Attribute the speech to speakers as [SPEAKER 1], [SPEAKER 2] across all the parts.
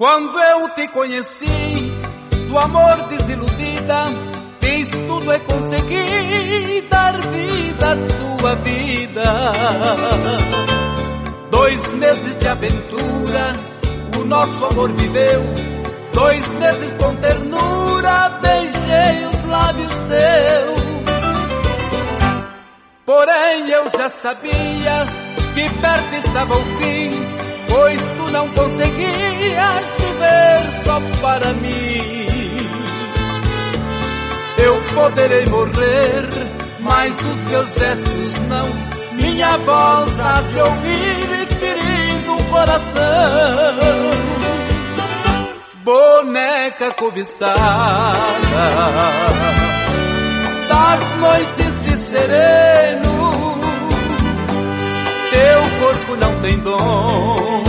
[SPEAKER 1] Quando eu te conheci, do amor desiludida, fiz tudo e consegui dar vida à tua vida. 2 meses de aventura, o nosso amor viveu. 2 meses com ternura, beijei os lábios teus. Porém eu já sabia que perto estava o fim, pois tu não conseguias viver só para mim. Eu poderei morrer, mas os meus gestos não. Minha voz há de ouvir ferindo o coração. Boneca cobiçada das noites de sereno, teu corpo não tem dono,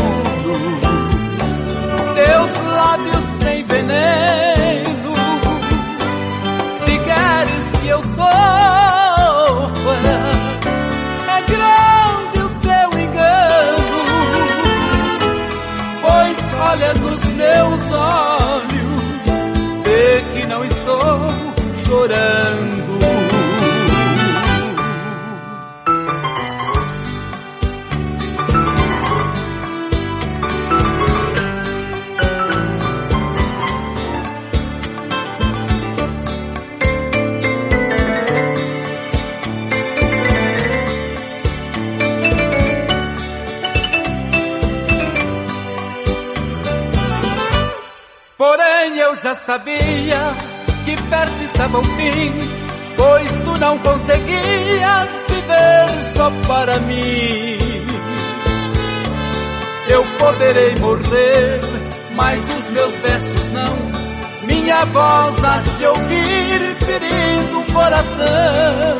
[SPEAKER 1] teus lábios têm veneno. Se queres que eu sofra, é grande o teu engano, pois olha nos meus olhos, vê que não estou chorando. Porém eu já sabia que perto estava o fim, pois tu não conseguias viver só para mim. Eu poderei morrer, mas os meus versos não. Minha voz há de ouvir ferindo o coração.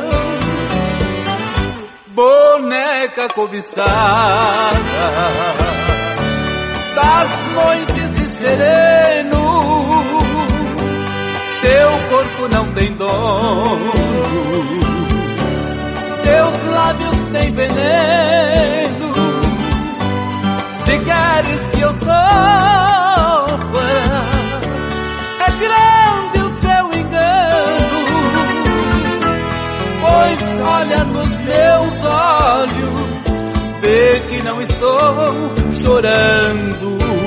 [SPEAKER 1] Boneca cobiçada das noites de sereno, teu corpo não tem dono, teus lábios têm veneno. Se queres que eu sofra, é grande o teu engano, pois olha nos meus olhos, vê que não estou chorando.